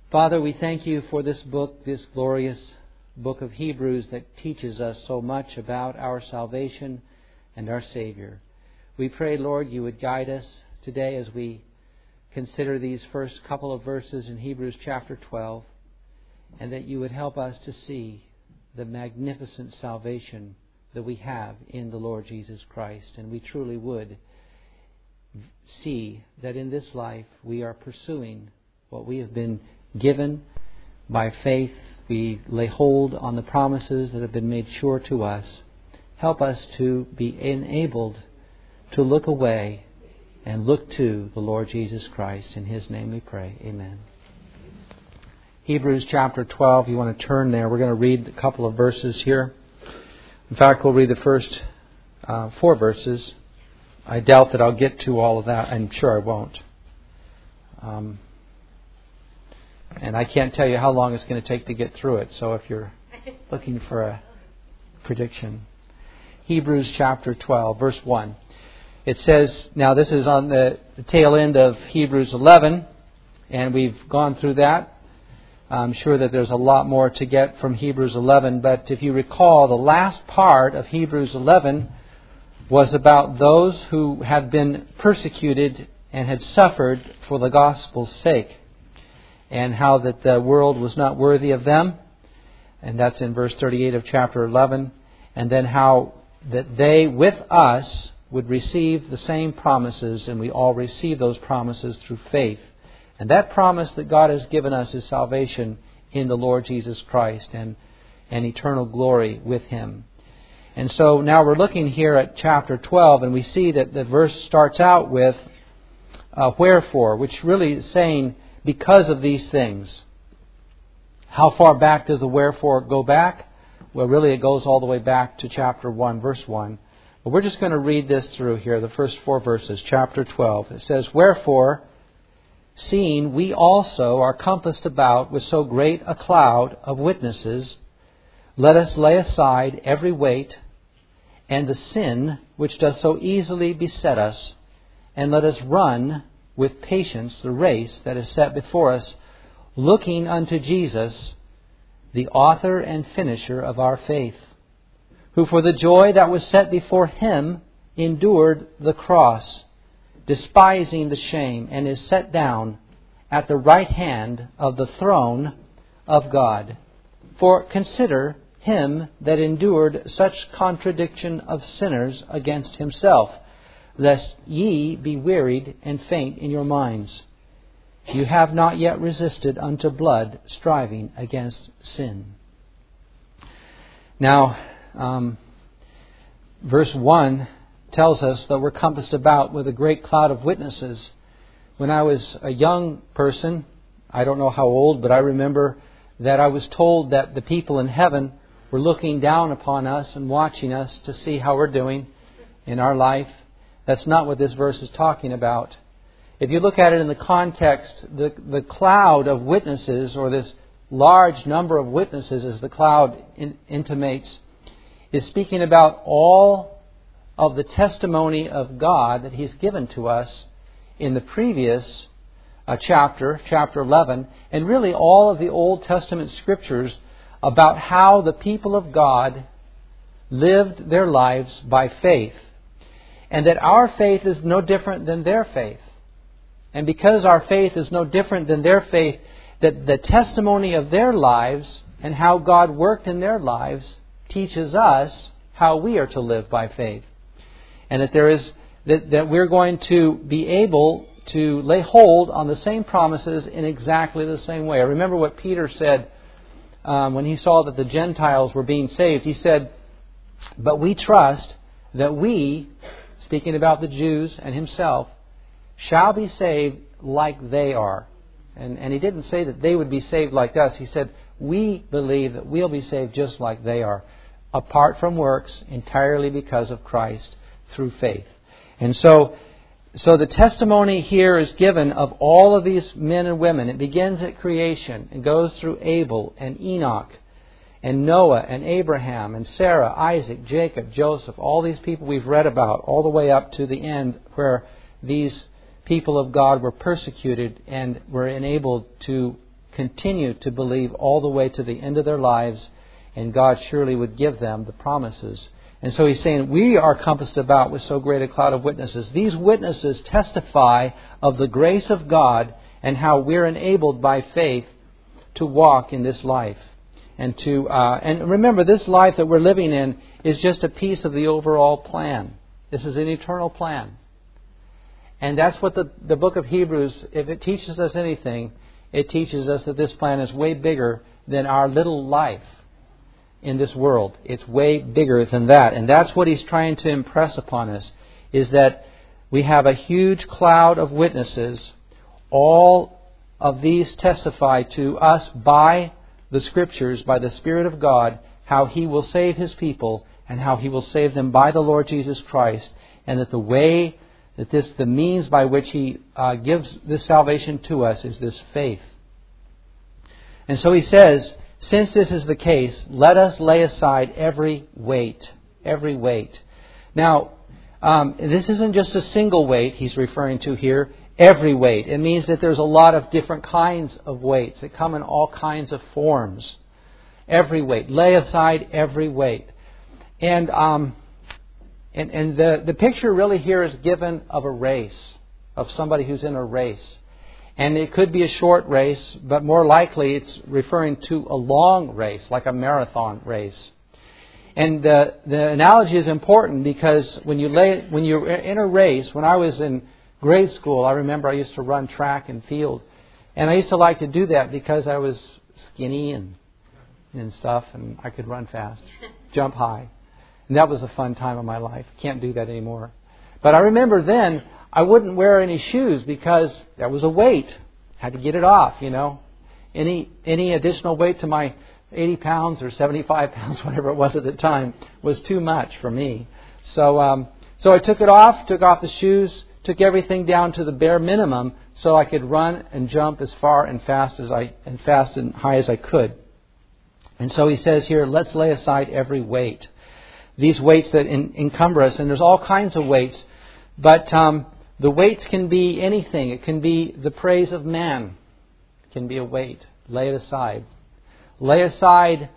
Father, we thank you for this book, this glorious book of Hebrews that teaches us so much about our salvation and our Savior. We pray, Lord, you would guide us today as we consider these first couple of verses in Hebrews chapter 12, and that you would help us to see the magnificent salvation that we have in the Lord Jesus Christ. And we truly would see that in this life we are pursuing what we have been given by faith. We lay hold on the promises that have been made sure to us. Help us to be enabled to look away and look to the Lord Jesus Christ. In His name we pray. Amen. Hebrews chapter 12, you want to turn there. We're going to read a couple of verses here. In fact, we'll read the first 4 verses. I doubt that I'll get to all of that. I'm sure I won't. And I can't tell you how long it's going to take to get through it. So if you're looking for a prediction. Hebrews chapter 12, verse 1. It says, now this is on the tail end of Hebrews 11, and we've gone through that. I'm sure that there's a lot more to get from Hebrews 11, but if you recall, the last part of Hebrews 11 was about those who had been persecuted and had suffered for the gospel's sake, and how that the world was not worthy of them, and that's in verse 38 of chapter 11, and then how that they with us would receive the same promises, and we all receive those promises through faith. And that promise that God has given us is salvation in the Lord Jesus Christ and eternal glory with Him. And so now we're looking here at chapter 12, and we see that the verse starts out with wherefore, which really is saying because of these things. How far back does the wherefore go back? Well, really it goes all the way back to chapter 1, verse 1. But we're just going to read this through here, the first 4 verses, chapter 12. It says, wherefore, seeing we also are compassed about with so great a cloud of witnesses, let us lay aside every weight and the sin which does so easily beset us, and let us run with patience the race that is set before us, looking unto Jesus, the author and finisher of our faith, who for the joy that was set before Him endured the cross, despising the shame, and is set down at the right hand of the throne of God. For consider Him that endured such contradiction of sinners against Himself, lest ye be wearied and faint in your minds. You have not yet resisted unto blood, striving against sin. Now, verse 1 tells us that we're compassed about with a great cloud of witnesses. When I was a young person, I don't know how old, but I remember that I was told that the people in heaven were looking down upon us and watching us to see how we're doing in our life. That's not what this verse is talking about. If you look at it in the context, the cloud of witnesses, or this large number of witnesses as the cloud intimates, is speaking about all of the testimony of God that He's given to us in the previous chapter 11, and really all of the Old Testament Scriptures about how the people of God lived their lives by faith, and that our faith is no different than their faith. And because our faith is no different than their faith, that the testimony of their lives and how God worked in their lives teaches us how we are to live by faith. And that that we're going to be able to lay hold on the same promises in exactly the same way. I remember what Peter said when he saw that the Gentiles were being saved. He said, but we trust that we, speaking about the Jews and himself, shall be saved like they are. And he didn't say that they would be saved like us. He said, we believe that we'll be saved just like they are, apart from works, entirely because of Christ, through faith. And so the testimony here is given of all of these men and women. It begins at creation and goes through Abel and Enoch and Noah and Abraham and Sarah, Isaac, Jacob, Joseph, all these people we've read about, all the way up to the end where these people of God were persecuted and were enabled to continue to believe all the way to the end of their lives, and God surely would give them the promises. And so he's saying, we are compassed about with so great a cloud of witnesses. These witnesses testify of the grace of God and how we're enabled by faith to walk in this life. And remember, this life that we're living in is just a piece of the overall plan. This is an eternal plan. And that's what the book of Hebrews, if it teaches us anything, it teaches us that this plan is way bigger than our little life in this world. It's way bigger than that. And that's what he's trying to impress upon us, is that we have a huge cloud of witnesses. All of these testify to us by the Scriptures, by the Spirit of God, how He will save His people and how He will save them by the Lord Jesus Christ, and that the way that the means by which He gives this salvation to us is this faith. And so he says, since this is the case, let us lay aside every weight. Every weight. Now, this isn't just a single weight he's referring to here. Every weight. It means that there's a lot of different kinds of weights that come in all kinds of forms. Every weight. Lay aside every weight. And the picture really here is given of a race, of somebody who's in a race. And it could be a short race, but more likely it's referring to a long race, like a marathon race. And the analogy is important because when you're in a race, when I was in grade school, I remember I used to run track and field. And I used to like to do that because I was skinny and stuff, and I could run fast, jump high. And that was a fun time of my life. Can't do that anymore. But I remember then I wouldn't wear any shoes because that was a weight. Had to get it off, you know. Any additional weight to my 80 pounds or 75 pounds, whatever it was at the time, was too much for me. So I took off the shoes, took everything down to the bare minimum so I could run and jump as far and fast and high as I could. And so he says here, let's lay aside every weight. These weights that encumber us, and there's all kinds of weights, but the weights can be anything. It can be the praise of man. It can be a weight. Lay it aside. Lay aside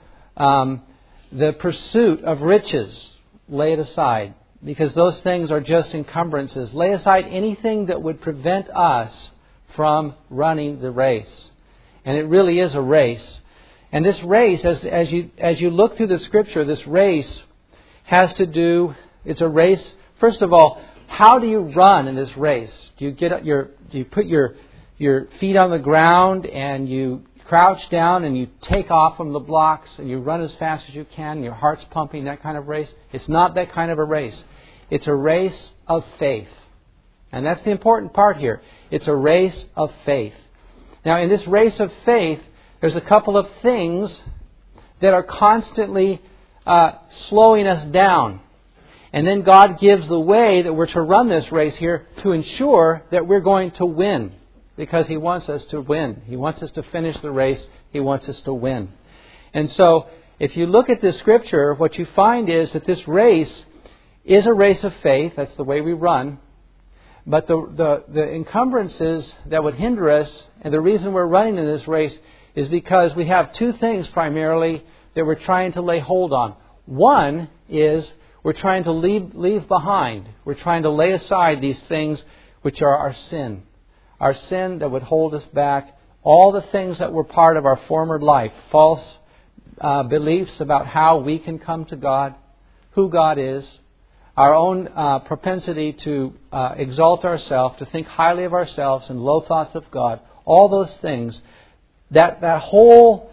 the pursuit of riches. Lay it aside. Because those things are just encumbrances. Lay aside anything that would prevent us from running the race. And it really is a race. And this race, as you look through the Scripture, this race has to do, it's a race. First of all, how do you run in this race? Do you put your feet on the ground and you crouch down and you take off from the blocks and you run as fast as you can, your heart's pumping, that kind of race? It's not that kind of a race. It's a race of faith. And that's the important part here. It's a race of faith. Now, in this race of faith, there's a couple of things that are constantly slowing us down. And then God gives the way that we're to run this race here to ensure that we're going to win. Because He wants us to win. He wants us to finish the race. He wants us to win. And so, if you look at this Scripture, what you find is that this race is a race of faith. That's the way we run. But the encumbrances that would hinder us, and the reason we're running in this race, is because we have two things primarily that we're trying to lay hold on. One is we're trying to leave behind. We're trying to lay aside these things which are our sin. Our sin that would hold us back. All the things that were part of our former life. False beliefs about how we can come to God. Who God is. Our own propensity to exalt ourselves. To think highly of ourselves and low thoughts of God. All those things. That whole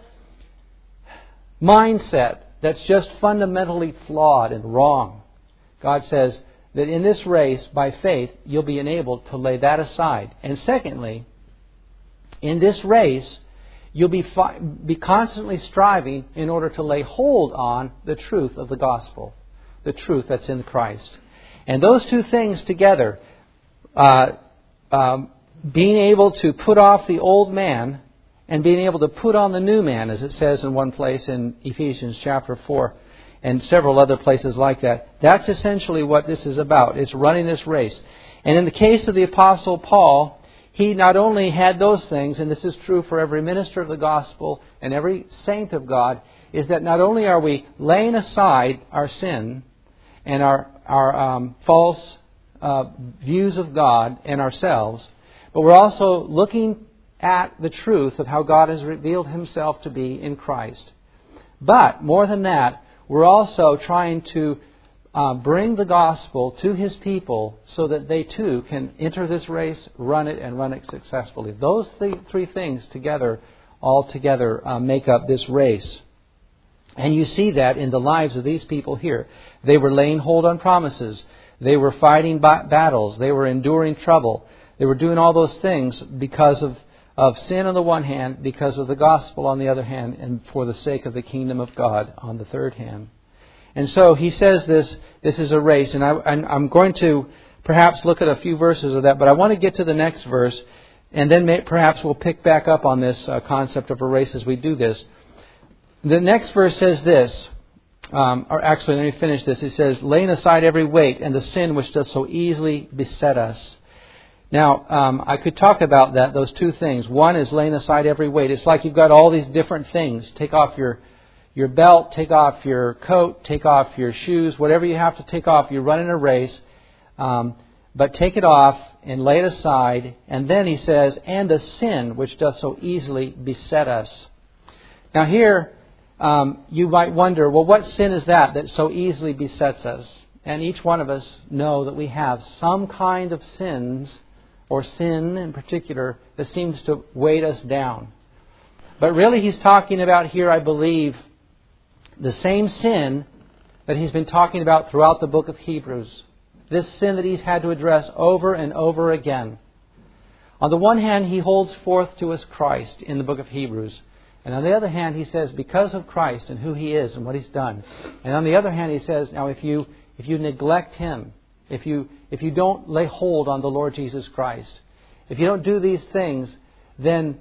mindset that's just fundamentally flawed and wrong. God says that in this race, by faith, you'll be enabled to lay that aside. And secondly, in this race, you'll be constantly striving in order to lay hold on the truth of the gospel, the truth that's in Christ. And those two things together, being able to put off the old man and being able to put on the new man, as it says in one place in Ephesians chapter 4 and several other places like that. That's essentially what this is about. It's running this race. And in the case of the Apostle Paul, He not only had those things, and this is true for every minister of the gospel and every saint of God, is that not only are we laying aside our sin and our false views of God and ourselves, but we're also looking at the truth of how God has revealed Himself to be in Christ. But more than that, we're also trying to bring the gospel to His people so that they too can enter this race, run it, and run it successfully. Those three things all together make up this race. And you see that in the lives of these people here. They were laying hold on promises. They were fighting battles. They were enduring trouble. They were doing all those things because of sin on the one hand, because of the gospel on the other hand, and for the sake of the kingdom of God on the third hand. And so he says this is a race. And I'm going to perhaps look at a few verses of that, but I want to get to the next verse, and then perhaps we'll pick back up on this concept of a race as we do this. The next verse says this, or actually let me finish this. It says, laying aside every weight and the sin which does so easily beset us. Now, I could talk about those two things. One is laying aside every weight. It's like you've got all these different things. Take off your belt, take off your coat, take off your shoes, whatever you have to take off. You're running a race, but take it off and lay it aside. And then he says, and the sin which does so easily beset us. Now here, you might wonder, well, what sin is that so easily besets us? And each one of us know that we have some kind of sins, or sin in particular, that seems to weight us down. But really he's talking about here, I believe, the same sin that he's been talking about throughout the book of Hebrews. This sin that he's had to address over and over again. On the one hand, he holds forth to us Christ in the book of Hebrews. And on the other hand, he says, because of Christ and who He is and what He's done. And on the other hand, he says, now if you neglect Him, if you don't lay hold on the Lord Jesus Christ, if you don't do these things, then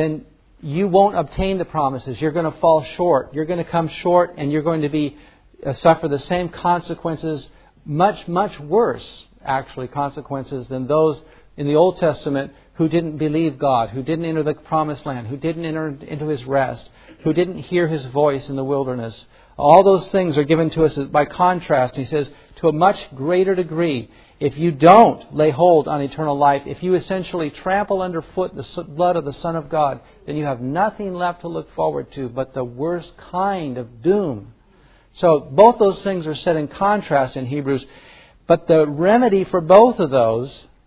you won't obtain the promises. You're going to fall short. You're going to come short, and you're going to be suffer the same consequences, much, much worse, actually, consequences than those in the Old Testament who didn't believe God, who didn't enter the promised land, who didn't enter into His rest, who didn't hear His voice in the wilderness. All those things are given to us by contrast. He says, to a much greater degree, if you don't lay hold on eternal life, if you essentially trample underfoot the blood of the Son of God, then you have nothing left to look forward to but the worst kind of doom. So both those things are set in contrast in Hebrews. But the remedy for both of those,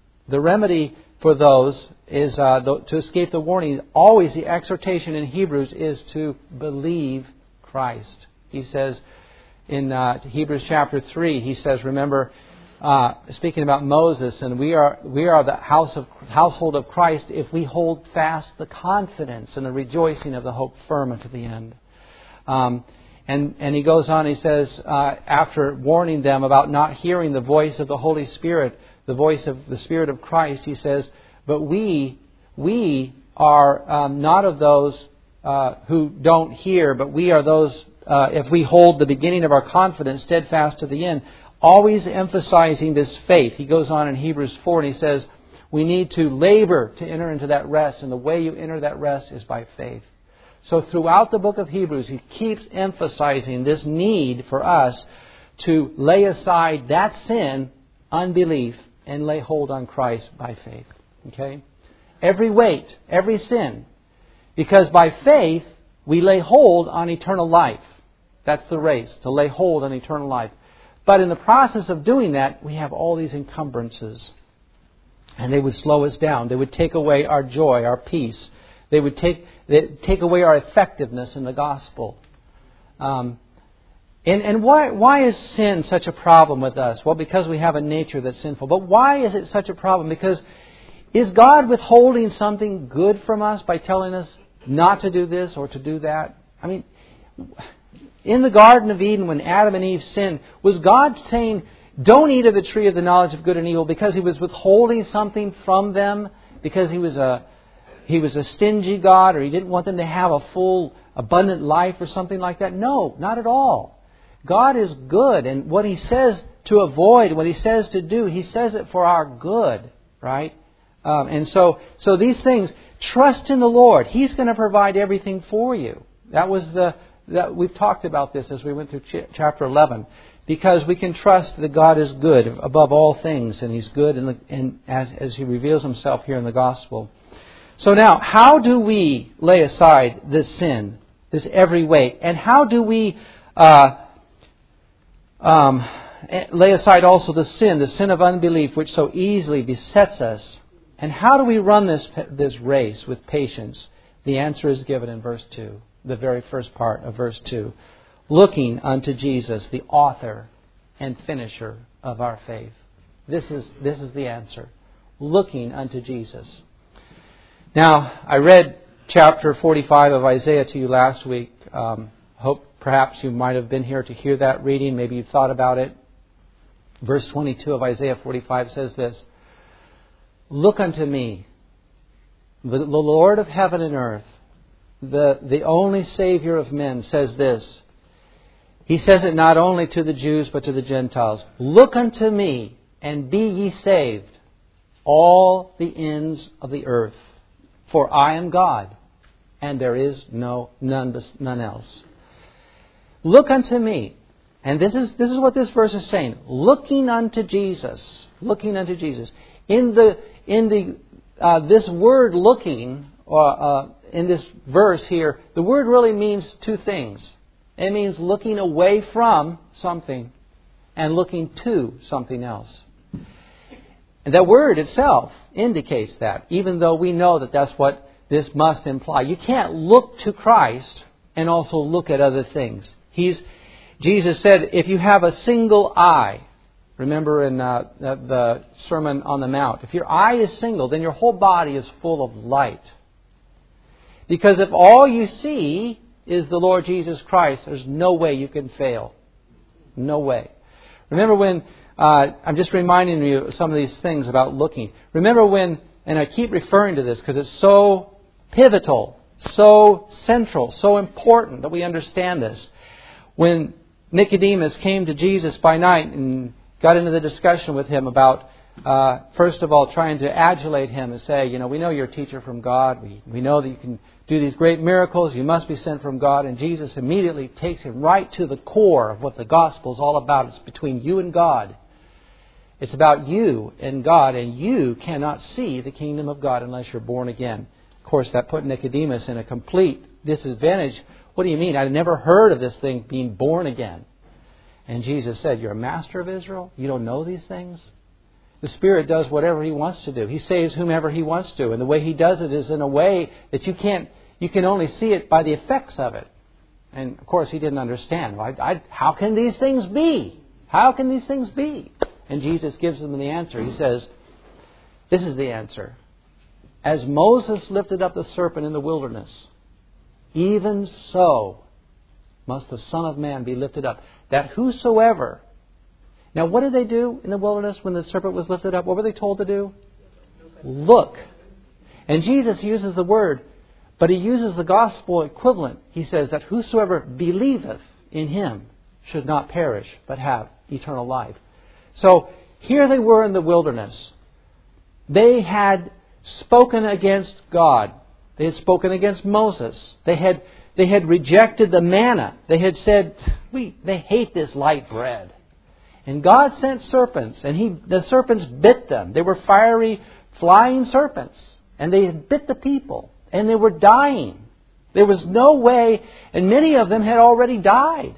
is to escape the warning. Always the exhortation in Hebrews is to believe Christ. He says in Hebrews chapter 3, he says, remember, speaking about Moses, and we are the household of Christ if we hold fast the confidence and the rejoicing of the hope firm unto the end. And he goes on, he says, after warning them about not hearing the voice of the Holy Spirit, the voice of the Spirit of Christ, he says, but we are not of those who don't hear, but we are those, if we hold the beginning of our confidence steadfast to the end, always emphasizing this faith. He goes on in Hebrews 4 and he says, we need to labor to enter into that rest, and the way you enter that rest is by faith. So throughout the book of Hebrews, he keeps emphasizing this need for us to lay aside that sin, unbelief, and lay hold on Christ by faith. Okay? Every weight, every sin. Because by faith, we lay hold on eternal life. That's the race, to lay hold on eternal life. But in the process of doing that, we have all these encumbrances. And they would slow us down. They would take away our joy, our peace. They would take away our effectiveness in the gospel. And why is sin such a problem with us? Well, because we have a nature that's sinful. But why is it such a problem? Because is God withholding something good from us by telling us not to do this or to do that? I mean, in the Garden of Eden when Adam and Eve sinned, was God saying, don't eat of the tree of the knowledge of good and evil because He was withholding something from them? Because He was a stingy God, or He didn't want them to have a full, abundant life or something like that? No, not at all. God is good, and what He says to avoid, what He says to do, He says it for our good, right? And so these things, trust in the Lord. He's going to provide everything for you. We've talked about this as we went through chapter 11. Because we can trust that God is good above all things, and He's good as He reveals Himself here in the gospel. So now, how do we lay aside this sin, this every weight? And how do we lay aside also the sin of unbelief, which so easily besets us? And how do we run this race with patience? The answer is given in verse 2, the very first part of verse 2. Looking unto Jesus, the author and finisher of our faith. This is the answer. Looking unto Jesus. Now, I read chapter 45 of Isaiah to you last week. Hope perhaps you might have been here to hear that reading. Maybe you thought about it. Verse 22 of Isaiah 45 says this. Look unto me, the Lord of heaven and earth, the only Savior of men, says this. He says it not only to the Jews, but to the Gentiles. Look unto me, and be ye saved, all the ends of the earth. For I am God, and there is none else. Look unto me. And this is what this verse is saying. Looking unto Jesus. Looking unto Jesus. In this word looking, in this verse here, the word really means two things. It means looking away from something and looking to something else. And that word itself indicates that, even though we know that that's what this must imply. You can't look to Christ and also look at other things. Jesus said, if you have a single eye, remember in the Sermon on the Mount, if your eye is single, then your whole body is full of light. Because if all you see is the Lord Jesus Christ, there's no way you can fail. No way. Remember when, I'm just reminding you of some of these things about looking. Remember when, and I keep referring to this because it's so pivotal, so central, so important that we understand this. When Nicodemus came to Jesus by night and got into the discussion with Him about, first of all, trying to adulate Him and say, we know you're a teacher from God. We know that you can do these great miracles. You must be sent from God. And Jesus immediately takes him right to the core of what the gospel is all about. It's between you and God. It's about you and God. And you cannot see the kingdom of God unless you're born again. Of course, that put Nicodemus in a complete disadvantage. What do you mean? I'd never heard of this thing being born again. And Jesus said, you're a master of Israel? You don't know these things? The Spirit does whatever He wants to do. He saves whomever He wants to. And the way He does it is in a way that you can only see it by the effects of it. And of course He didn't understand. How can these things be? How can these things be? And Jesus gives them the answer. He says, this is the answer. As Moses lifted up the serpent in the wilderness, even so must the Son of Man be lifted up, that whosoever... Now, what did they do in the wilderness when the serpent was lifted up? What were they told to do? Look. And Jesus uses the word, but He uses the gospel equivalent. He says that whosoever believeth in Him should not perish, but have eternal life. So, here they were in the wilderness. They had spoken against God. They had spoken against Moses. They had rejected the manna. They had said, they hate this light bread. And God sent serpents, and the serpents bit them. They were fiery, flying serpents. And they had bit the people, and they were dying. There was no way, and many of them had already died.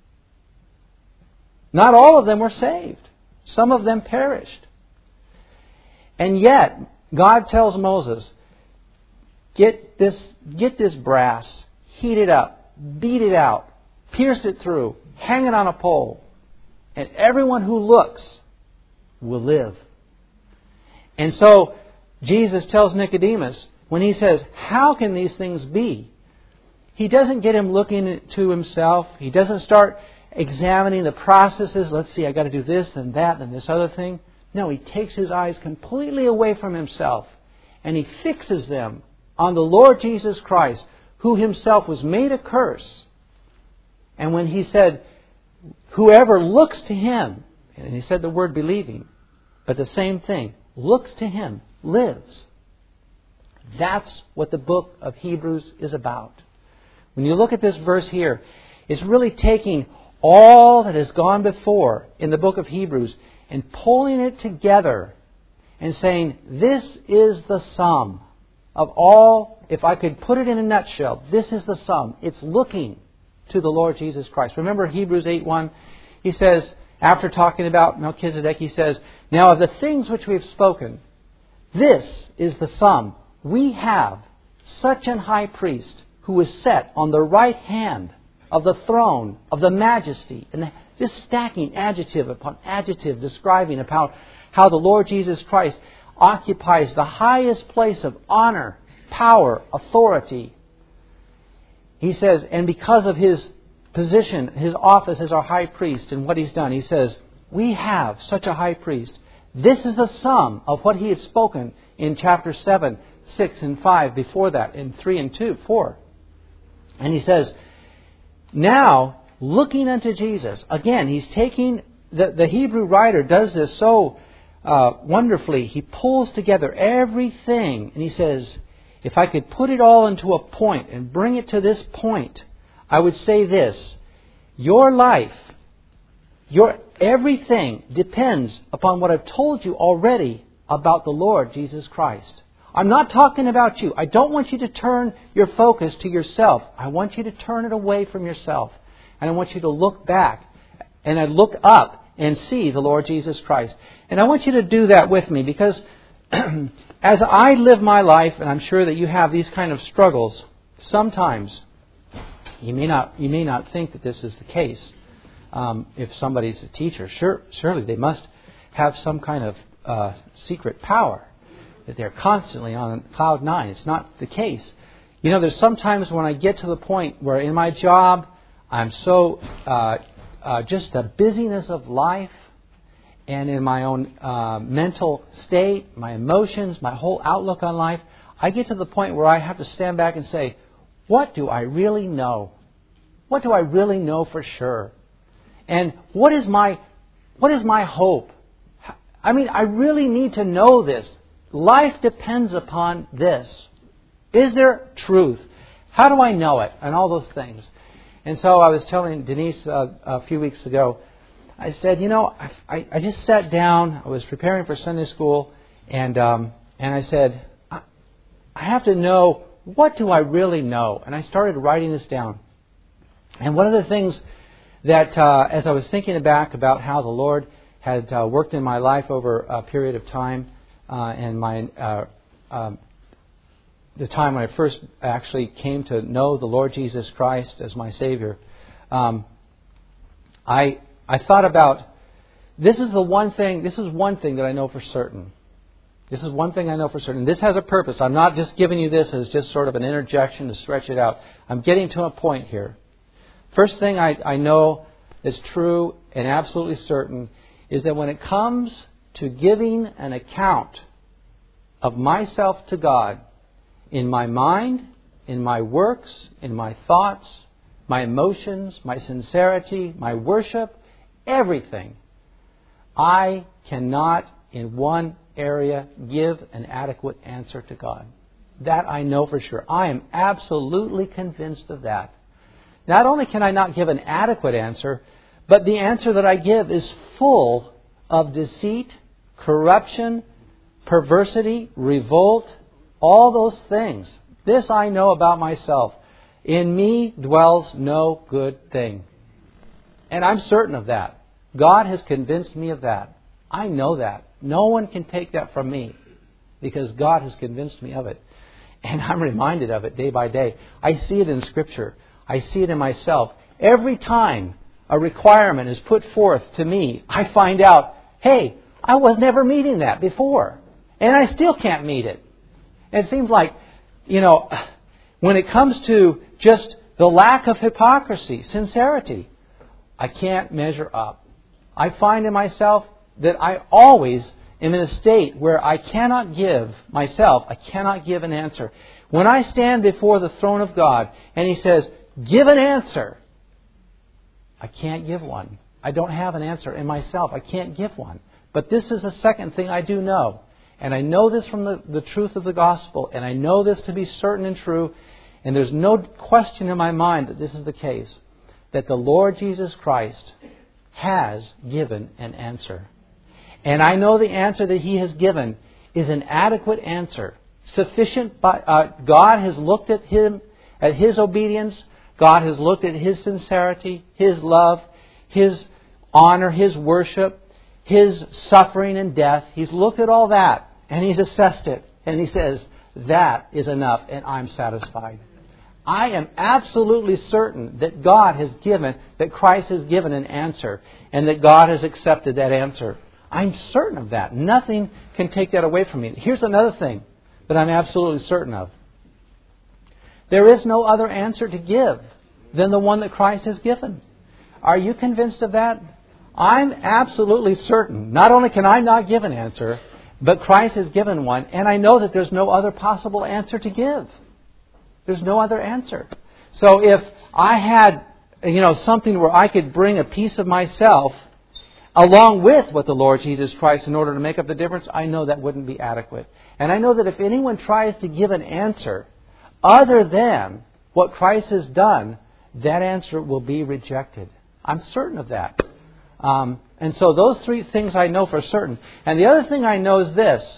Not all of them were saved. Some of them perished. And yet, God tells Moses, get this brass, heat it up, beat it out, pierce it through, hang it on a pole. And everyone who looks will live. And so Jesus tells Nicodemus, when He says, how can these things be? He doesn't get him looking to himself. He doesn't start examining the processes. Let's see, I got to do this and that and this other thing. No, He takes his eyes completely away from himself. And He fixes them on the Lord Jesus Christ, who Himself was made a curse. And when He said, whoever looks to Him, and He said the word believing, but the same thing, looks to Him, lives. That's what the book of Hebrews is about. When you look at this verse here, it's really taking all that has gone before in the book of Hebrews and pulling it together and saying, this is the sum of all. If I could put it in a nutshell, this is the sum. It's looking to the Lord Jesus Christ. Remember Hebrews 8:1? He says, after talking about Melchizedek, he says, now of the things which we have spoken, this is the sum. We have such an high priest who is set on the right hand of the throne of the majesty. And just stacking adjective upon adjective describing about how the Lord Jesus Christ occupies the highest place of honor, power, authority. He says, and because of His position, His office as our high priest and what He's done, He says, we have such a high priest. This is the sum of what He had spoken in chapter 7, 6, and 5 before that, in 3 and 4. And He says, now, looking unto Jesus, again, He's taking, the Hebrew writer does this so wonderfully. He pulls together everything, and he says, if I could put it all into a point and bring it to this point, I would say this: your life, your everything depends upon what I've told you already about the Lord Jesus Christ. I'm not talking about you. I don't want you to turn your focus to yourself. I want you to turn it away from yourself. And I want you to look back and I look up and see the Lord Jesus Christ. And I want you to do that with me, because as I live my life, and I'm sure that you have these kind of struggles, sometimes you may not think that this is the case. If somebody's a teacher, surely they must have some kind of secret power, that they're constantly on cloud nine. It's not the case. You know, there's sometimes when I get to the point where in my job I'm so just the busyness of life, and in my own mental state, my emotions, my whole outlook on life, I get to the point where I have to stand back and say, what do I really know? What do I really know for sure? And what is my hope? I mean, I really need to know this. Life depends upon this. Is there truth? How do I know it? And all those things. And so I was telling Denise a few weeks ago, I said, you know, I just sat down, I was preparing for Sunday school, and I said, I have to know, what do I really know? And I started writing this down. And one of the things that, as I was thinking back about how the Lord had worked in my life over a period of time, and the time when I first actually came to know the Lord Jesus Christ as my Savior, I thought about, this is one thing that I know for certain. This is one thing I know for certain. This has a purpose. I'm not just giving you this as just sort of an interjection to stretch it out. I'm getting to a point here. First thing I know is true and absolutely certain is that when it comes to giving an account of myself to God, in my mind, in my works, in my thoughts, my emotions, my sincerity, my worship, everything, I cannot in one area give an adequate answer to God. That I know for sure. I am absolutely convinced of that. Not only can I not give an adequate answer, but the answer that I give is full of deceit, corruption, perversity, revolt, all those things. This I know about myself. In me dwells no good thing. And I'm certain of that. God has convinced me of that. I know that. No one can take that from me, because God has convinced me of it. And I'm reminded of it day by day. I see it in Scripture. I see it in myself. Every time a requirement is put forth to me, I find out, hey, I was never meeting that before. And I still can't meet it. And it seems like, you know, when it comes to just the lack of hypocrisy, sincerity, I can't measure up. I find in myself that I always am in a state where I cannot give an answer. When I stand before the throne of God and He says, give an answer, I can't give one. I don't have an answer in myself. I can't give one. But this is the second thing I do know. and I know this from the truth of the gospel, and I know this to be certain and true, and there's no question in my mind that this is the case, that the Lord Jesus Christ has given an answer. And I know the answer that He has given is an adequate answer. Sufficient. God has looked at Him, at His obedience. God has looked at His sincerity, His love, His honor, His worship, His suffering and death. He's looked at all that and He's assessed it. And He says, that is enough and I'm satisfied. I am absolutely certain that that Christ has given an answer and that God has accepted that answer. I'm certain of that. Nothing can take that away from me. Here's another thing that I'm absolutely certain of. There is no other answer to give than the one that Christ has given. Are you convinced of that? I'm absolutely certain. Not only can I not give an answer, but Christ has given one, and I know that there's no other possible answer to give. There's no other answer. So if I had, something where I could bring a piece of myself along with what the Lord Jesus Christ in order to make up the difference, I know that wouldn't be adequate. And I know that if anyone tries to give an answer other than what Christ has done, that answer will be rejected. I'm certain of that. And so those three things I know for certain. And the other thing I know is this,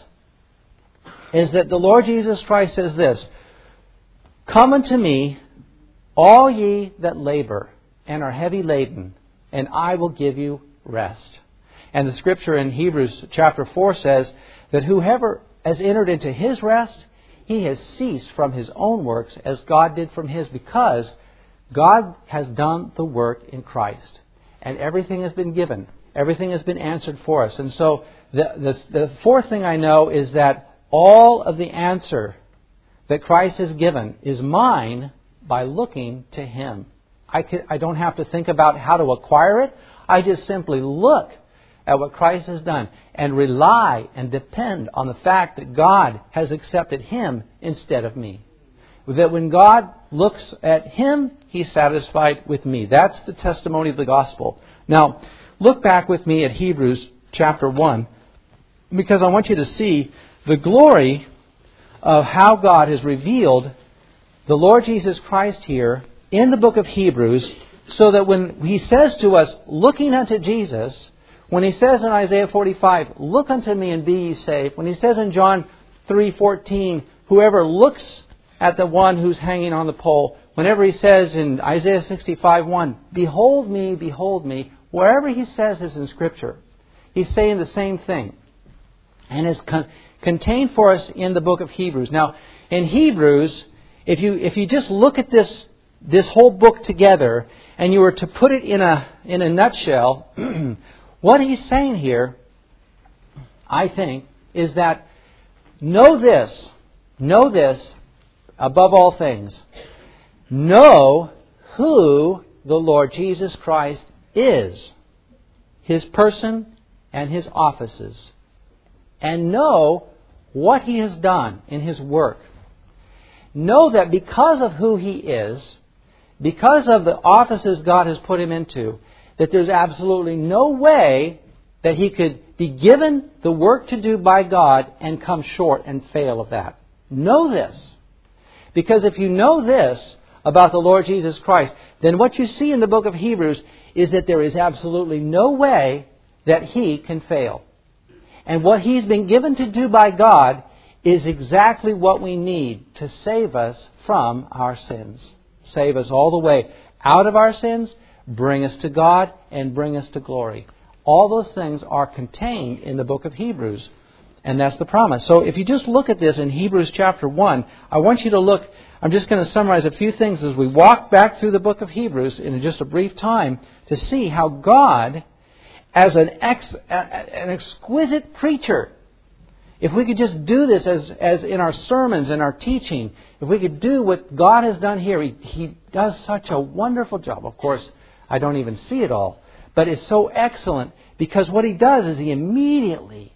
is that the Lord Jesus Christ says this, "Come unto me, all ye that labor and are heavy laden, and I will give you rest." And the scripture in Hebrews chapter 4 says that whoever has entered into His rest, he has ceased from his own works as God did from His, because God has done the work in Christ. And everything has been given. Everything has been answered for us. And so the fourth thing I know is that all of the answer that Christ has given is mine by looking to Him. I don't have to think about how to acquire it. I just simply look at what Christ has done and rely and depend on the fact that God has accepted Him instead of me. That when God looks at Him, He's satisfied with me. That's the testimony of the gospel. Now, look back with me at Hebrews chapter 1, because I want you to see the glory of how God has revealed the Lord Jesus Christ here in the book of Hebrews, so that when He says to us, looking unto Jesus, when He says in Isaiah 45, "Look unto me and be ye saved," when He says in John 3:14, "Whoever looks at the one who's hanging on the pole," whenever He says in Isaiah 65:1, "Behold me," wherever He says this in Scripture, He's saying the same thing. And is contained for us in the book of Hebrews. Now, in Hebrews, if you just look at this whole book together, and you were to put it in a nutshell, what he's saying here, I think, is that know this above all things. Know who the Lord Jesus Christ is, His person and His offices, and know what He has done in His work. Know that because of who He is, because of the offices God has put Him into, that there's absolutely no way that He could be given the work to do by God and come short and fail of that. Know this. Because if you know this about the Lord Jesus Christ, then what you see in the book of Hebrews is that there is absolutely no way that He can fail. And what He's been given to do by God is exactly what we need to save us from our sins. Save us all the way out of our sins, bring us to God, and bring us to glory. All those things are contained in the book of Hebrews. And that's the promise. So if you just look at this in Hebrews chapter 1, I want you to look, I'm just going to summarize a few things as we walk back through the book of Hebrews in just a brief time to see how God, as an exquisite preacher, if we could just do this as in our sermons and our teaching, if we could do what God has done here, He does such a wonderful job. Of course, I don't even see it all, but it's so excellent because what He does is He immediately,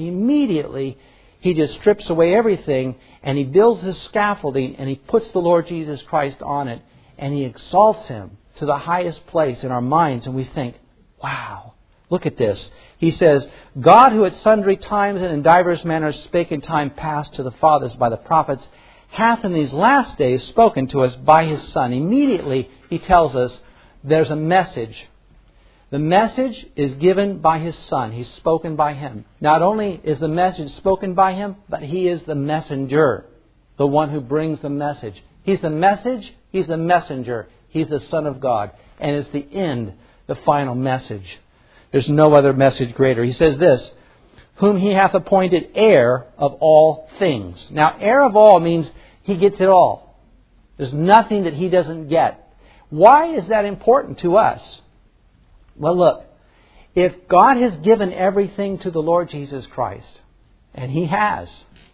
He just strips away everything and He builds this scaffolding and He puts the Lord Jesus Christ on it, and He exalts Him to the highest place in our minds, and we think, wow, Look at this. He says, God, who at sundry times and in divers manners spake in time past to the fathers by the prophets, hath in these last days spoken to us by His Son. Immediately, He tells us there's a message. The message is given by His Son. He's spoken by Him. Not only is the message spoken by Him, but He is the messenger, the one who brings the message. He's the message, He's the messenger, He's the Son of God. And it's the end, the final message. There's no other message greater. He says this, whom He hath appointed heir of all things. Now, heir of all means He gets it all. There's nothing that He doesn't get. Why is that important to us? Well, look, if God has given everything to the Lord Jesus Christ, and He has,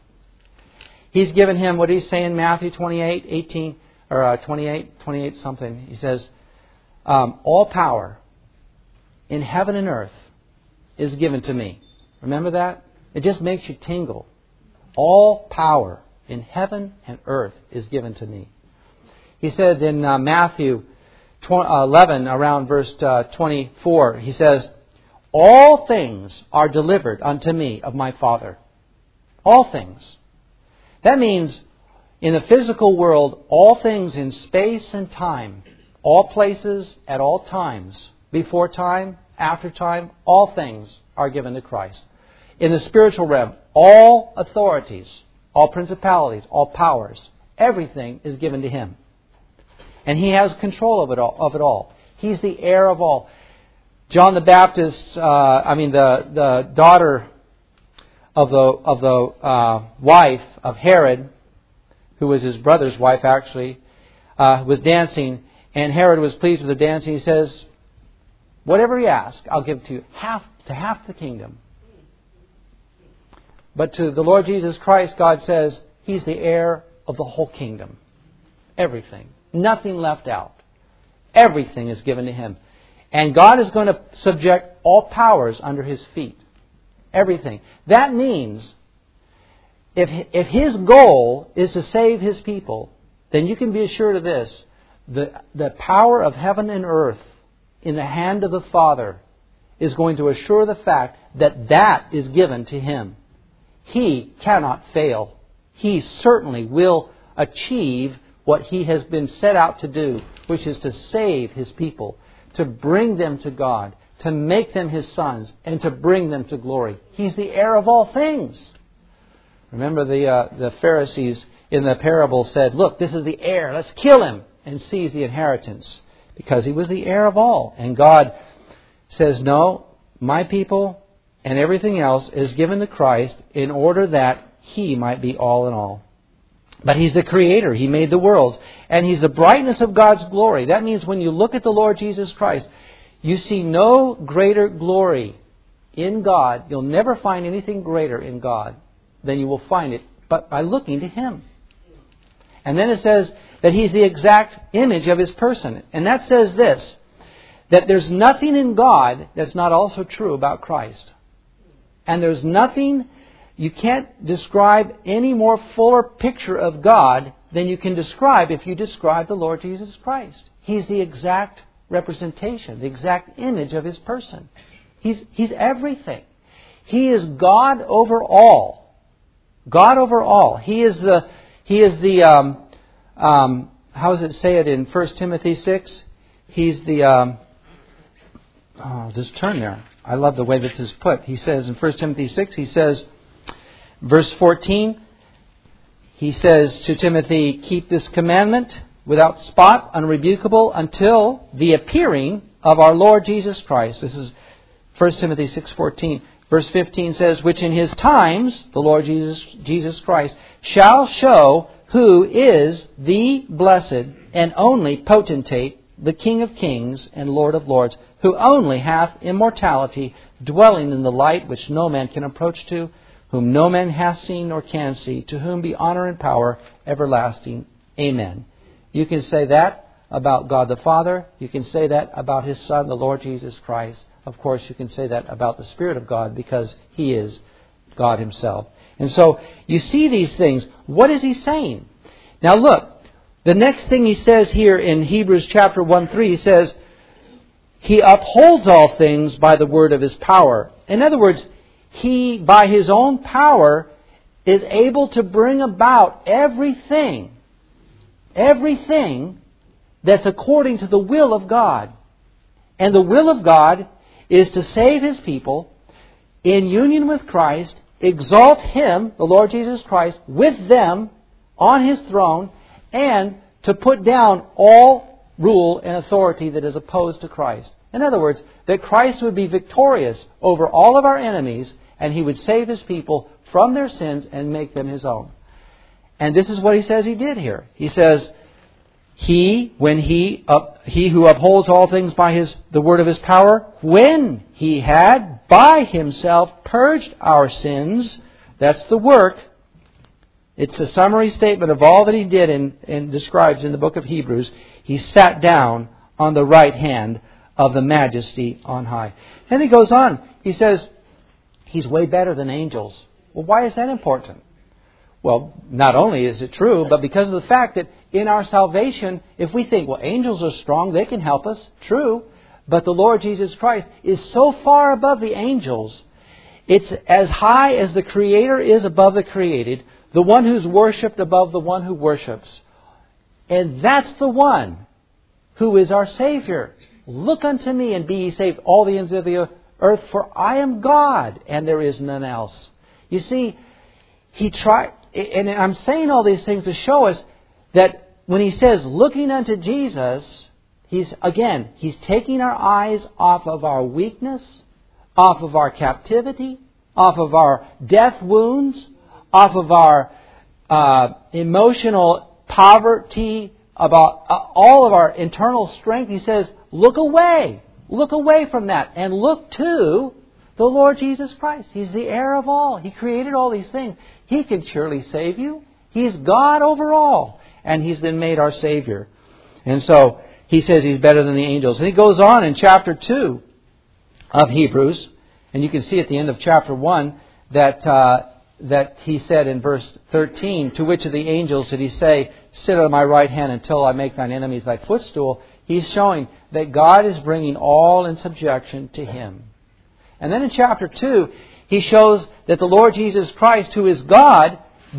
He's given Him, what He say in Matthew 28 something. He says, all power in heaven and earth is given to me. Remember that? It just makes you tingle. All power in heaven and earth is given to me. He says in Matthew 11, around verse 24, He says, all things are delivered unto me of my Father. All things. That means in the physical world, all things in space and time, all places at all times, before time, after time, all things are given to Christ. In the spiritual realm, all authorities, all principalities, all powers, everything is given to Him. And He has control of it all. He's the heir of all. John the Baptist, the daughter of the wife of Herod, who was his brother's wife actually, was dancing, and Herod was pleased with the dancing. He says, whatever you ask, I'll give to you half the kingdom. But to the Lord Jesus Christ, God says, He's the heir of the whole kingdom. Everything. Nothing left out. Everything is given to Him. And God is going to subject all powers under His feet. Everything. That means if His goal is to save His people, then you can be assured of this. The power of heaven and earth in the hand of the Father is going to assure the fact that is given to Him. He cannot fail. He certainly will achieve what He has been set out to do, which is to save His people, to bring them to God, to make them His sons, and to bring them to glory. He's the heir of all things. Remember the Pharisees in the parable said, look, this is the heir, let's kill him and seize the inheritance, because he was the heir of all. And God says, no, my people and everything else is given to Christ in order that He might be all in all. But He's the Creator. He made the worlds. And He's the brightness of God's glory. That means when you look at the Lord Jesus Christ, you see no greater glory in God. You'll never find anything greater in God than you will find it but by looking to Him. And then it says that He's the exact image of His person. And that says this, that there's nothing in God that's not also true about Christ. And there's nothing, you can't describe any more fuller picture of God than you can describe if you describe the Lord Jesus Christ. He's the exact representation, the exact image of His person. He's everything. He is God over all. God over all. He is the how does it say it in 1 Timothy 6? He's the, just turn there. I love the way this is put. He says in 1 Timothy 6, he says, verse 14, he says to Timothy, keep this commandment without spot, unrebukable, until the appearing of our Lord Jesus Christ. This is 1 Timothy 6:14. Verse 15 says, which in His times, the Lord Jesus Christ, shall show who is the blessed and only potentate, the King of kings and Lord of lords, who only hath immortality, dwelling in the light which no man can approach to, whom no man hath seen nor can see, to whom be honor and power everlasting. Amen. You can say that about God the Father. You can say that about His Son, the Lord Jesus Christ. Of course, you can say that about the Spirit of God, because He is God Himself. And so, you see these things. What is He saying? Now look, the next thing He says here in Hebrews chapter 1:3, He says, He upholds all things by the word of His power. In other words, He, by His own power, is able to bring about everything that's according to the will of God. And the will of God is to save His people in union with Christ, exalt Him, the Lord Jesus Christ, with them on His throne, and to put down all rule and authority that is opposed to Christ. In other words, that Christ would be victorious over all of our enemies, and He would save His people from their sins and make them His own. And this is what He says He did here. He says, He who upholds all things by the word of His power, when He had by Himself purged our sins, that's the work. It's a summary statement of all that He did and describes in the book of Hebrews. He sat down on the right hand of the Majesty on high. And He goes on. He says, He's way better than angels. Well, why is that important? Well, not only is it true, but because of the fact that in our salvation, if we think, well, angels are strong, they can help us. True. But the Lord Jesus Christ is so far above the angels. It's as high as the Creator is above the created, the one who's worshipped above the one who worships. And that's the one who is our Savior. Look unto me and be ye saved, all the ends of the earth, for I am God, and there is none else. You see, He tried, and I'm saying all these things to show us that when He says, looking unto Jesus, He's taking our eyes off of our weakness, off of our captivity, off of our death wounds, off of our emotional poverty, about all of our internal strength. He says, look away from that and look to the Lord Jesus Christ. He's the heir of all. He created all these things. He can surely save you. He's God over all. And He's been made our Savior. And so He says He's better than the angels. And He goes on in chapter 2 of Hebrews, and you can see at the end of chapter 1 that He said in verse 13, to which of the angels did He say, sit on my right hand until I make thine enemies thy footstool? He's showing that God is bringing all in subjection to Him. And then in chapter 2, He shows that the Lord Jesus Christ, who is God,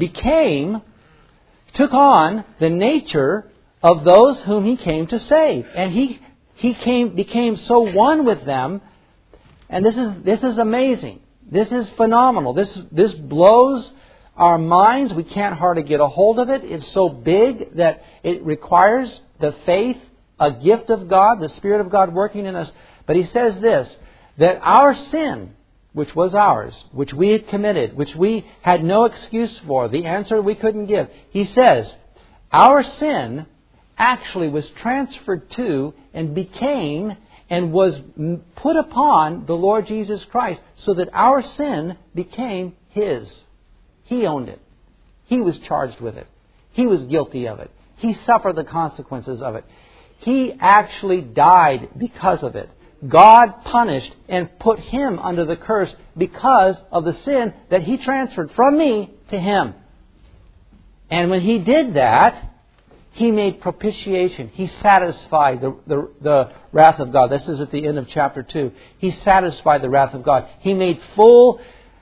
took on the nature of those whom He came to save. And He became so one with them. And this is amazing. This is phenomenal. This blows our minds. We can't hardly get a hold of it. It's so big that it requires the faith, a gift of God, the Spirit of God working in us. But He says this, that our sin, which was ours, which we had committed, which we had no excuse for, the answer we couldn't give. He says, our sin actually was transferred to and became and was put upon the Lord Jesus Christ, so that our sin became His. He owned it. He was charged with it. He was guilty of it. He suffered the consequences of it. He actually died because of it. God punished and put Him under the curse because of the sin that He transferred from me to Him. And when He did that, He made propitiation. He satisfied the wrath of God. This is at the end of chapter 2. He satisfied the wrath of God. He made full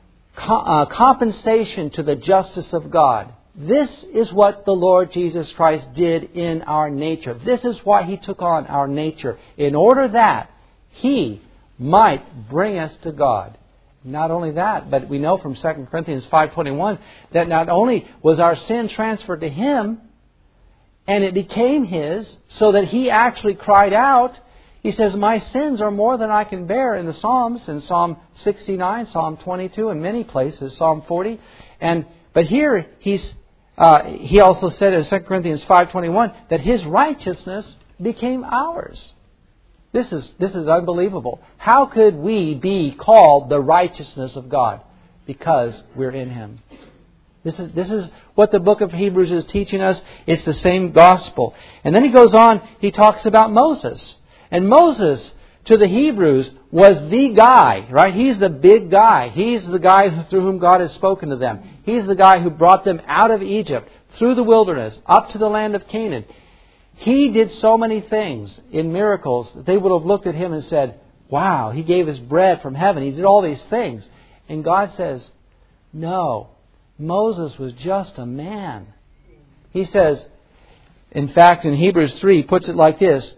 compensation to the justice of God. This is what the Lord Jesus Christ did in our nature. This is why He took on our nature, in order that He might bring us to God. Not only that, but we know from 2 Corinthians 5:21 that not only was our sin transferred to Him, and it became His, so that He actually cried out. He says, my sins are more than I can bear in the Psalms, in Psalm 69, Psalm 22, in many places, Psalm 40. But here he also said in 2 Corinthians 5:21 that His righteousness became ours. This is unbelievable. How could we be called the righteousness of God? Because we're in Him. This is what the book of Hebrews is teaching us. It's the same gospel. And then he goes on, he talks about Moses. And Moses, to the Hebrews, was the guy, right? He's the big guy. He's the guy through whom God has spoken to them. He's the guy who brought them out of Egypt, through the wilderness, up to the land of Canaan. He did so many things in miracles that they would have looked at Him and said, wow, He gave us bread from heaven. He did all these things. And God says, no, Moses was just a man. He says, in fact, in Hebrews 3, he puts it like this.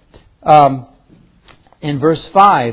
In verse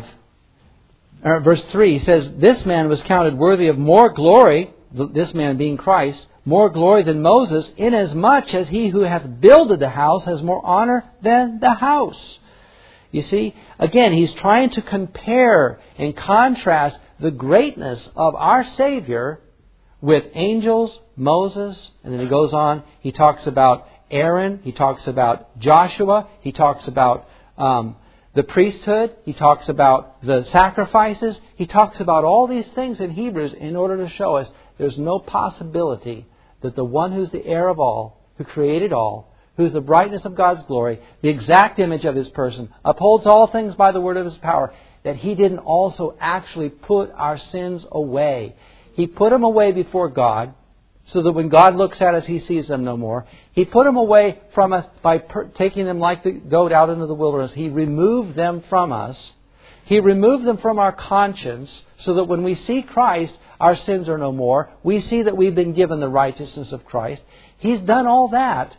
3, he says, this man was counted worthy of more glory, this man being Christ, more glory than Moses, inasmuch as he who hath builded the house has more honor than the house. You see, again, he's trying to compare and contrast the greatness of our Savior with angels, Moses, and then he goes on, he talks about Aaron, he talks about Joshua, he talks about the priesthood, he talks about the sacrifices, he talks about all these things in Hebrews in order to show us there's no possibility that the one who's the heir of all, who created all, who's the brightness of God's glory, the exact image of His person, upholds all things by the word of His power, that He didn't also actually put our sins away. He put them away before God, so that when God looks at us, He sees them no more. He put them away from us by taking them like the goat out into the wilderness. He removed them from us. He removed them from our conscience, so that when we see Christ, our sins are no more. We see that we've been given the righteousness of Christ. He's done all that.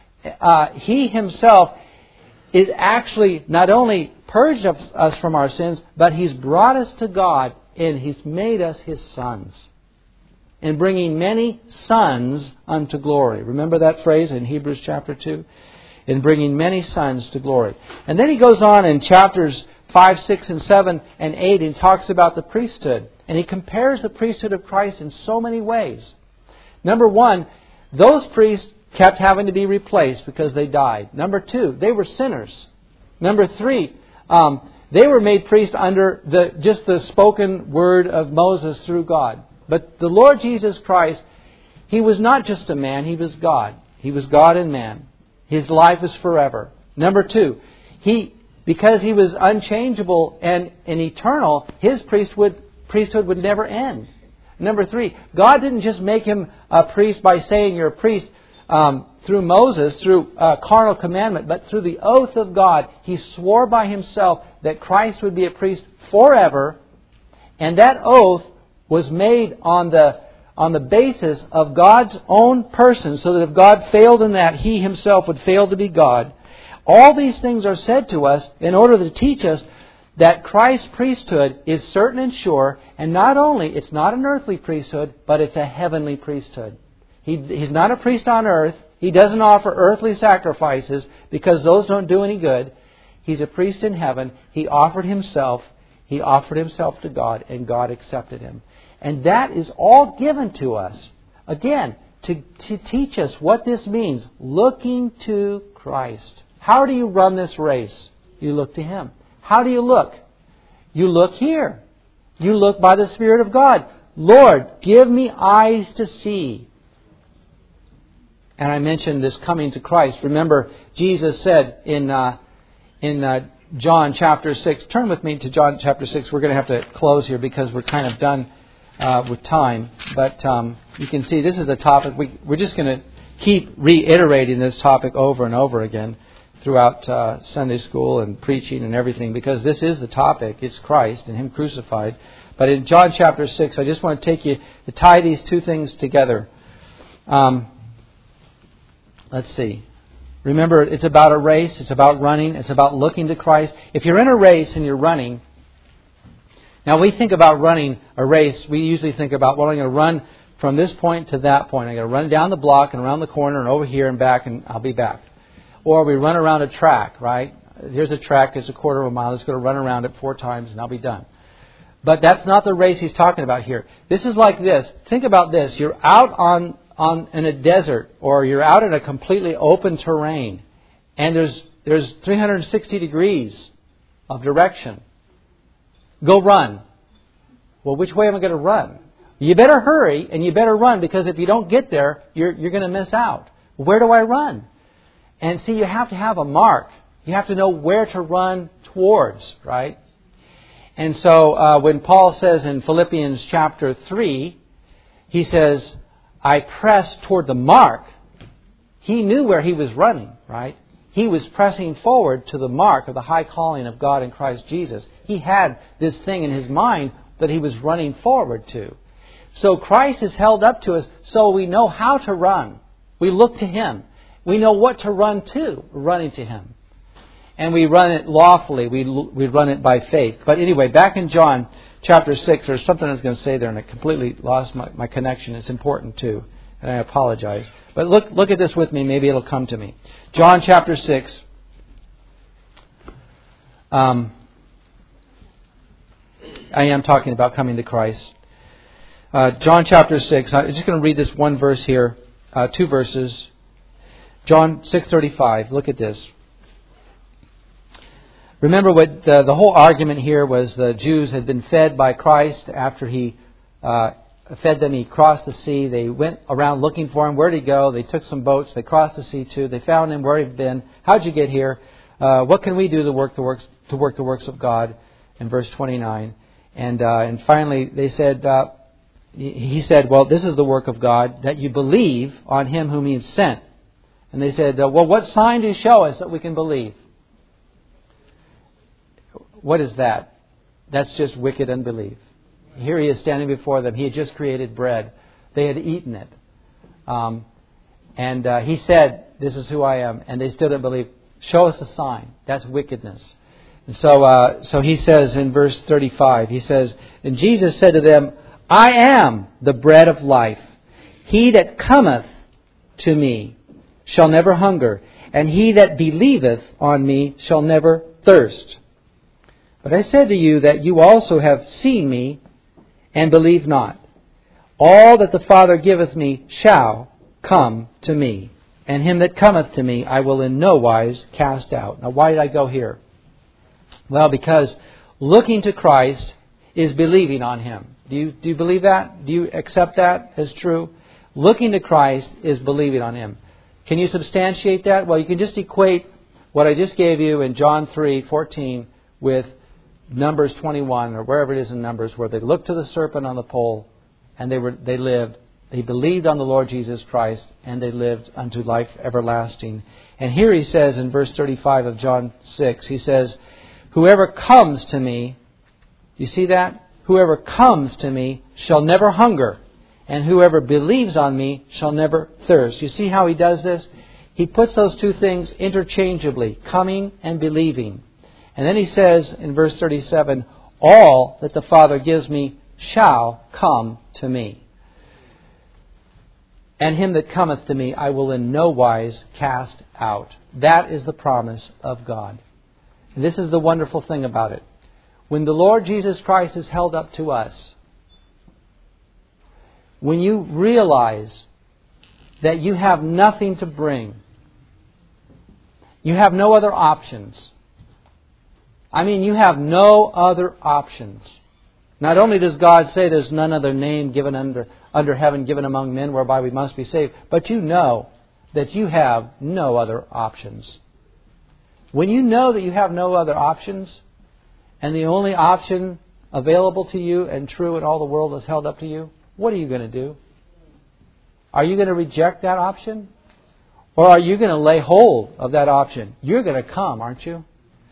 He Himself is actually not only purged us from our sins, but He's brought us to God and He's made us His sons. And bringing many sons unto glory. Remember that phrase in Hebrews chapter 2? In bringing many sons to glory. And then he goes on in chapters 5, 6, and 7, and 8 and talks about the priesthood. And he compares the priesthood of Christ in so many ways. Number one, those priests kept having to be replaced because they died. Number two, they were sinners. Number three, they were made priests under just the spoken word of Moses through God. But the Lord Jesus Christ, He was not just a man, He was God. He was God and man. His life is forever. Number two, because He was unchangeable and eternal, His priesthood would never end. Number three, God didn't just make Him a priest by saying you're a priest through Moses, through carnal commandment, but through the oath of God. He swore by Himself that Christ would be a priest forever, and that oath was made on the basis of God's own person, so that if God failed in that, He Himself would fail to be God. All these things are said to us in order to teach us that Christ's priesthood is certain and sure, and not only, it's not an earthly priesthood, but it's a heavenly priesthood. He's not a priest on earth. He doesn't offer earthly sacrifices because those don't do any good. He's a priest in heaven. He offered Himself to God, and God accepted Him. And that is all given to us, again, to teach us what this means. Looking to Christ. How do you run this race? You look to Him. How do you look? You look here. You look by the Spirit of God. Lord, give me eyes to see. And I mentioned this coming to Christ. Remember, Jesus said in John chapter 6. Turn with me to John chapter 6. We're going to have to close here because we're kind of done with time. But you can see this is a topic. We're just going to keep reiterating this topic over and over again throughout Sunday school and preaching and everything, because this is the topic. It's Christ and Him crucified. But in John chapter 6, I just want to take you to tie these two things together. Let's see. Remember, it's about a race. It's about running. It's about looking to Christ. If you're in a race and you're running, now we think about running a race. We usually think about, well, I'm going to run from this point to that point. I'm going to run down the block and around the corner and over here and back, and I'll be back. Or we run around a track, right? Here's a track. It's a quarter of a mile. It's going to run around it 4 times and I'll be done. But that's not the race he's talking about here. This is like this. Think about this. You're out in a desert, or you're out in a completely open terrain, and there's 360 degrees of direction. Go run. Well, which way am I going to run? You better hurry and you better run, because if you don't get there, you're going to miss out. Where do I run? And see, you have to have a mark. You have to know where to run towards, right? And so when Paul says in Philippians chapter 3, he says, I press toward the mark. He knew where he was running, right? He was pressing forward to the mark of the high calling of God in Christ Jesus. He had this thing in his mind that he was running forward to. So Christ is held up to us so we know how to run. We look to Him. We know what to run to, running to Him. And we run it lawfully. We run it by faith. But anyway, back in John chapter 6, there's something I was going to say there and I completely lost my connection. It's important too. And I apologize. But look at this with me. Maybe it'll come to me. John chapter 6. I am talking about coming to Christ. John chapter 6. I'm just going to read this one verse here. 2 verses. John 6:35. Look at this. Remember what the whole argument here was. The Jews had been fed by Christ after He fed them. He crossed the sea. They went around looking for Him. Where'd He go? They took some boats. They crossed the sea too. They found Him. Where He'd been? How'd you get here? What can we do to work the works of God? In verse 29. And finally they said, He said, well, this is the work of God, that you believe on Him whom He has sent. And they said, well, what sign do you show us that we can believe? What is that? That's just wicked unbelief. Here He is standing before them. He had just created bread. They had eaten it. And He said, this is who I am. And they still didn't believe. Show us a sign. That's wickedness. And so He says in verse 35, He says, and Jesus said to them, I am the bread of life. He that cometh to me shall never hunger, and he that believeth on me shall never thirst. But I said to you that you also have seen me, and believe not. All that the Father giveth me shall come to me, and him that cometh to me I will in no wise cast out. Now why did I go here? Well, because looking to Christ is believing on Him. Do you believe that? Do you accept that as true? Looking to Christ is believing on Him. Can you substantiate that? Well, you can just equate what I just gave you in John 3:14 with Numbers 21 or wherever it is in Numbers, where they looked to the serpent on the pole and they lived. They believed on the Lord Jesus Christ and they lived unto life everlasting. And here He says in verse 35 of John 6, He says, whoever comes to me, you see that? Whoever comes to me shall never hunger, and whoever believes on me shall never thirst. You see how He does this? He puts those two things interchangeably, coming and believing. And then He says in verse 37, all that the Father gives me shall come to me. And him that cometh to me I will in no wise cast out. That is the promise of God. And this is the wonderful thing about it. When the Lord Jesus Christ is held up to us, when you realize that you have nothing to bring, you have no other options. I mean, you have no other options. Not only does God say there's none other name given under heaven given among men whereby we must be saved, but you know that you have no other options. When you know that you have no other options, and the only option available to you and true in all the world is held up to you, what are you going to do? Are you going to reject that option? Or are you going to lay hold of that option? You're going to come, aren't you?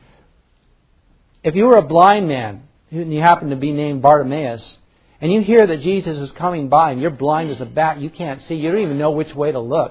If you were a blind man and you happen to be named Bartimaeus, and you hear that Jesus is coming by and you're blind as a bat, you can't see, you don't even know which way to look.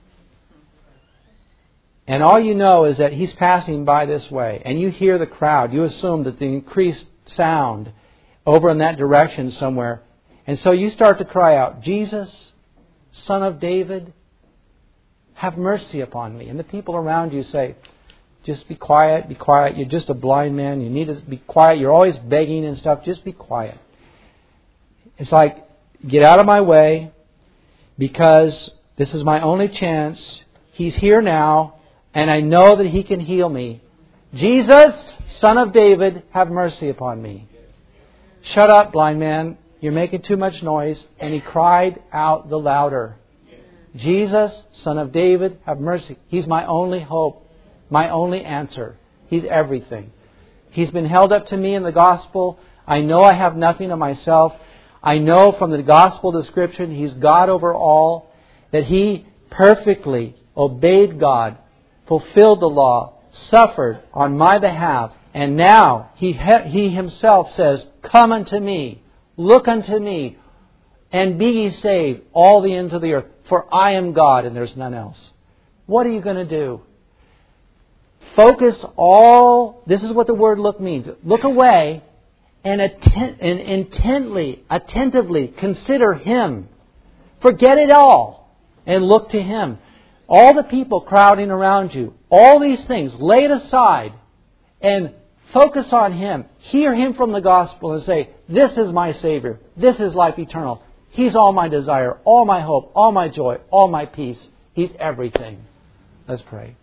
And all you know is that He's passing by this way, and you hear the crowd. You assume that the increased sound over in that direction somewhere. And so you start to cry out, Jesus, Son of David, have mercy upon me. And the people around you say, just be quiet, be quiet. You're just a blind man. You need to be quiet. You're always begging and stuff. Just be quiet. It's like, get out of my way, because this is my only chance. He's here now, and I know that He can heal me. Jesus, Son of David, have mercy upon me. Shut up, blind man. You're making too much noise. And he cried out the louder, Jesus, Son of David, have mercy. He's my only hope, my only answer. He's everything. He's been held up to me in the gospel. I know I have nothing of myself. I know from the gospel description He's God over all, that He perfectly obeyed God fulfilled the law, suffered on my behalf, and now He Himself says, come unto me, look unto me, and be ye saved, all the ends of the earth, for I am God and there's none else. What are you going to do? Focus all, this is what the word look means. Look away and intently, attentively consider Him. Forget it all and look to Him. All the people crowding around you, all these things, lay it aside and focus on Him. Hear Him from the gospel and say, this is my Savior. This is life eternal. He's all my desire, all my hope, all my joy, all my peace. He's everything. Let's pray.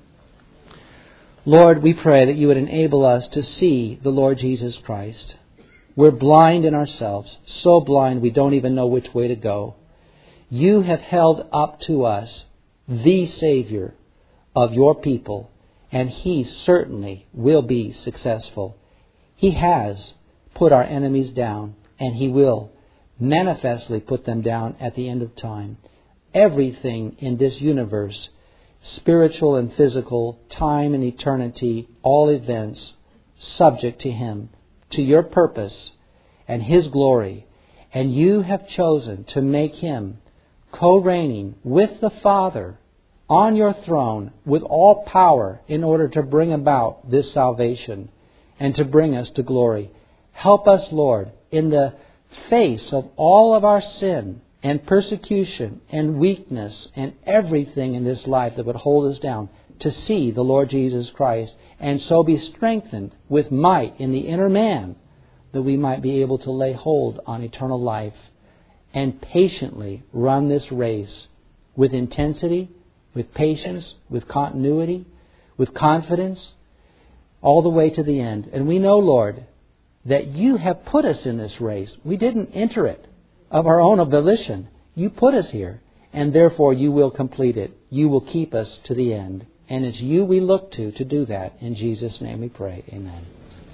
Lord, we pray that You would enable us to see the Lord Jesus Christ. We're blind in ourselves, so blind we don't even know which way to go. You have held up to us the Savior of Your people, and He certainly will be successful. He has put our enemies down, and He will manifestly put them down at the end of time. Everything in this universe, spiritual and physical, time and eternity, all events, subject to Him, to Your purpose and His glory. And You have chosen to make Him co-reigning with the Father on Your throne with all power in order to bring about this salvation and to bring us to glory. Help us, Lord, in the face of all of our sin and persecution and weakness and everything in this life that would hold us down, to see the Lord Jesus Christ and so be strengthened with might in the inner man, that we might be able to lay hold on eternal life and patiently run this race with intensity, with patience, with continuity, with confidence, all the way to the end. And we know, Lord, that You have put us in this race. We didn't enter it of our own volition. You put us here, and therefore You will complete it. You will keep us to the end. And it's You we look to do that. In Jesus' name we pray. Amen.